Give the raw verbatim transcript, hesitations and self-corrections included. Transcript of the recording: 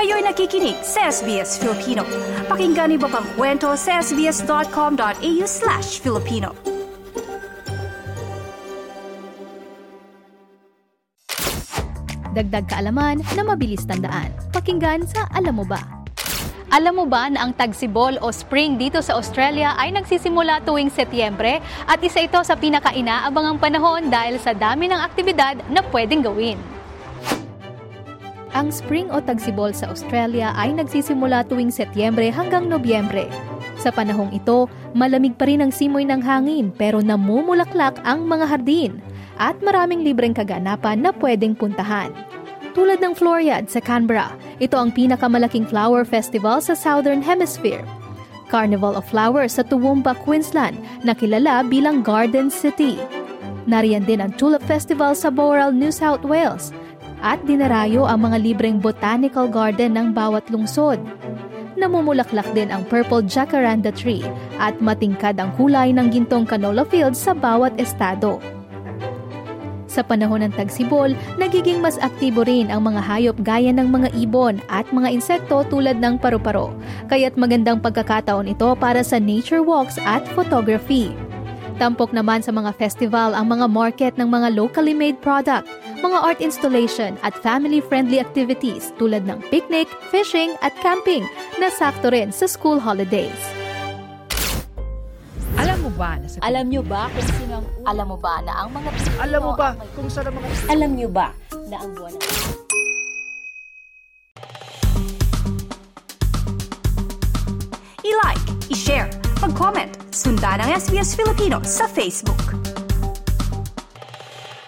Kayo'y nakikinig sa S B S Filipino. Pakinggan niyo pa ang kwento sa sbs.com.au slash Filipino. Dagdag kaalaman na mabilis tandaan. Pakinggan sa Alam Mo Ba? Alam mo ba na ang tagsibol o spring dito sa Australia ay nagsisimula tuwing Setyembre at isa ito sa pinaka-inaabangang panahon dahil sa dami ng aktibidad na pwedeng gawin. Ang spring o tagsibol sa Australia ay nagsisimula tuwing Setyembre hanggang Nobyembre. Sa panahong ito, malamig pa rin ang simoy ng hangin pero namumulaklak ang mga hardin at maraming libreng kaganapan na pwedeng puntahan. Tulad ng Floriade sa Canberra, ito ang pinakamalaking flower festival sa Southern Hemisphere. Carnival of Flowers sa Toowoomba, Queensland, na kilala bilang Garden City. Nariyan din ang Tulip Festival sa Bowral, New South Wales. At dinarayo ang mga libreng botanical garden ng bawat lungsod. Namumulaklak din ang purple jacaranda tree at matingkad ang kulay ng gintong canola fields sa bawat estado. Sa panahon ng tagsibol, nagiging mas aktibo rin ang mga hayop gaya ng mga ibon at mga insekto tulad ng paru-paro. Kaya't magandang pagkakataon ito para sa nature walks at photography. Tampok naman sa mga festival ang mga market ng mga locally made product, mga art installation at family-friendly activities tulad ng picnic, fishing at camping na sakto rin sa school holidays. Alam mo ba na sa Alam nyo ba kung sino ang Alam mo ba na ang mga Alam mo ba kung saan ang mga Alam nyo ba na ang buwan ng I-like, i-share, mag-comment, sundan ang S B S Filipino sa Facebook.